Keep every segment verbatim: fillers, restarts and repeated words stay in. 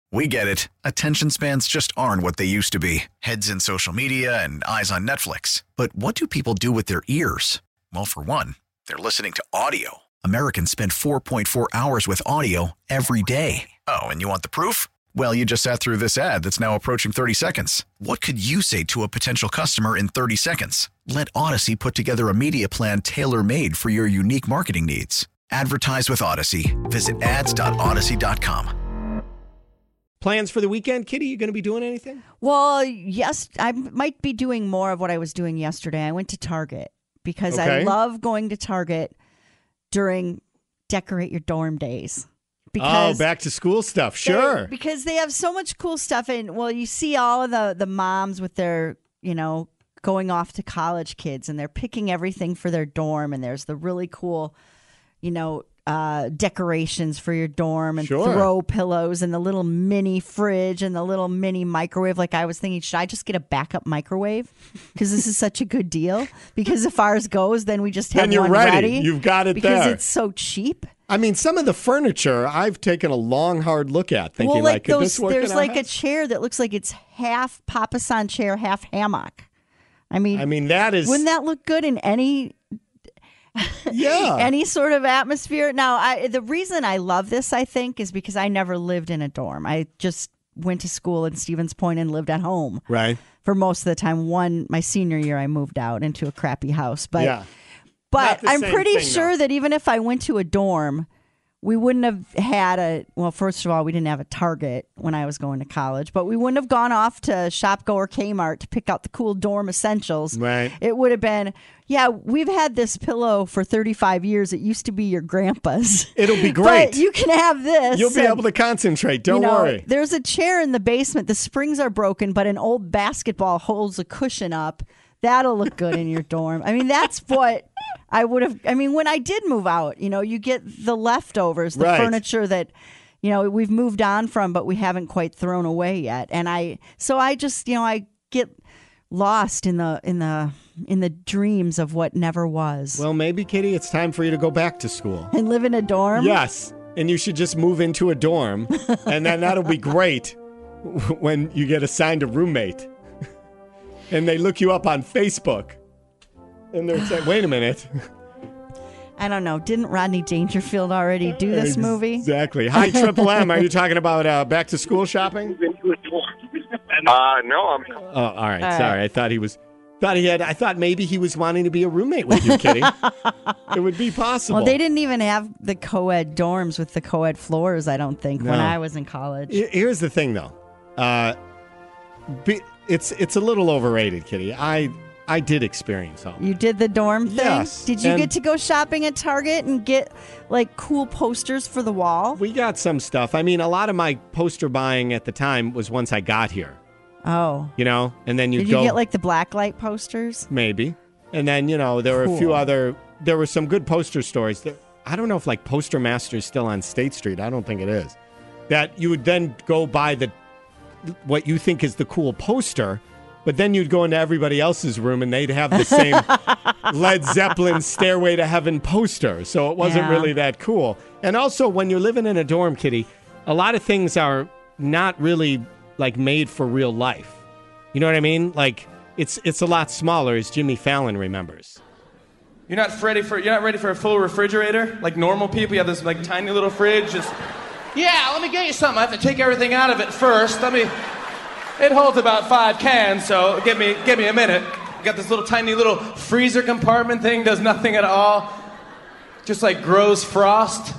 We get it. Attention spans just aren't what they used to be. Heads in social media and eyes on Netflix. But what do people do with their ears? Well, for one, they're listening to audio. Americans spend four point four hours with audio every day. Oh, and you want the proof? Well, you just sat through this ad that's now approaching thirty seconds. What could you say to a potential customer in thirty seconds? Let Odyssey put together a media plan tailor-made for your unique marketing needs. Advertise with Odyssey. Visit ads dot odyssey dot com. Plans for the weekend, Kitty? You going to be doing anything? Well, yes, I might be doing more of what I was doing yesterday. I went to Target because Okay. I love going to Target during decorate your dorm days. Oh, back to school stuff. Sure. They, because they have so much cool stuff. And, well, you see all of the, the moms with their, you know, going off to college kids, and they're picking everything for their dorm. And there's the really cool, you know, uh, decorations for your dorm and Sure. throw pillows and the little mini fridge and the little mini microwave. Like, I was thinking, should I just get a backup microwave? Because this is such a good deal. Because if ours goes, then we just have Then you're one ready. ready. You've got it because there. it's so cheap. I mean, some of the furniture I've taken a long, hard look at, thinking, well, like, like could those, this work there's in our like a house? chair that looks like it's half papasan chair, half hammock. I mean, I mean, that is... wouldn't that look good in any yeah. any sort of atmosphere? Now, I, the reason I love this, I think, is because I never lived in a dorm. I just went to school in Stevens Point and lived at home Right. for most of the time. One, my senior year, I moved out into a crappy house, but yeah. but Not the I'm same pretty thing, sure though. that even if I went to a dorm, we wouldn't have had a, well, first of all, we didn't have a Target when I was going to college, but we wouldn't have gone off to Shopko or Kmart to pick out the cool dorm essentials. Right. It would have been, yeah, we've had this pillow for thirty-five years. It used to be your grandpa's. It'll be great. But you can have this. You'll be and, able to concentrate. Don't you know, worry. There's a chair in the basement. The springs are broken, but an old basketball holds a cushion up. That'll look good in your dorm. I mean, that's what I would have. I mean, when I did move out, you know, you get the leftovers, the Right. furniture that, you know, we've moved on from, but we haven't quite thrown away yet. And I, so I just, you know, I get lost in the in the in the dreams of what never was. Well, maybe, Kitty, it's time for you to go back to school. And live in a dorm. Yes. And you should just move into a dorm, and then that'll be great when you get assigned a roommate. And they look you up on Facebook. And they're saying, wait a minute. I don't know. Didn't Rodney Dangerfield already do this movie? Exactly. Hi, Triple M. Are you talking about uh, back to school shopping? Uh, no, I'm. Oh, all right. All Sorry. right. I thought he was. Thought he had. I thought maybe he was wanting to be a roommate with you, Kitty. It would be possible. Well, they didn't even have the co-ed dorms with the co-ed floors, I don't think, when No. I was in college. H- Here's the thing, though. Uh, be, it's it's a little overrated, Kitty. I I did experience all. You did the dorm thing? Yes, Did you and- get to go shopping at Target and get like cool posters for the wall? We got some stuff. I mean, a lot of my poster buying at the time was once I got here. Oh. You know, and then you Did go you get like the blacklight posters? maybe, and then you know there were a few Cool. other. There were some good poster stores. There, I don't know if like Poster Master is still on State Street. I don't think it is. That you would then go buy the what you think is the cool poster, but then you'd go into everybody else's room and they'd have the same Led Zeppelin Stairway to Heaven poster. So it wasn't Yeah. really that cool. And also, when you're living in a dorm, Kitty, a lot of things are not really like made for real life. You know what I mean? Like it's it's a lot smaller, as Jimmy Fallon remembers. You're not ready for you're not ready for a full refrigerator like normal people. You have this like tiny little fridge. Just yeah, let me get you something. I have to take everything out of it first. Let me. It holds about five cans, so give me give me a minute. You got this little tiny little freezer compartment thing. Does nothing at all. Just like grows frost.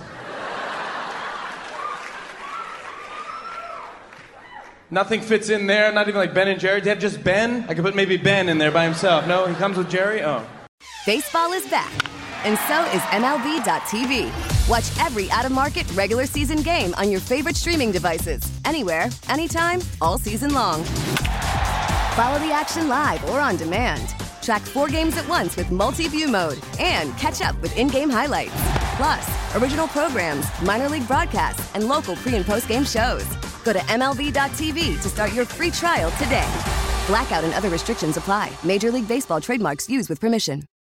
Nothing fits in there. Not even like Ben and Jerry. They have just Ben. I could put maybe Ben in there by himself. No, he comes with Jerry. Oh. Baseball is back, and so is M L B dot T V. Watch every out-of-market regular season game on your favorite streaming devices, anywhere, anytime, all season long. Follow the action live or on demand. Track four games at once with multi-view mode and catch up with in-game highlights. Plus, original programs, minor league broadcasts, and local pre- and post-game shows. Go to M L B dot T V to start your free trial today. Blackout and other restrictions apply. Major League Baseball trademarks used with permission.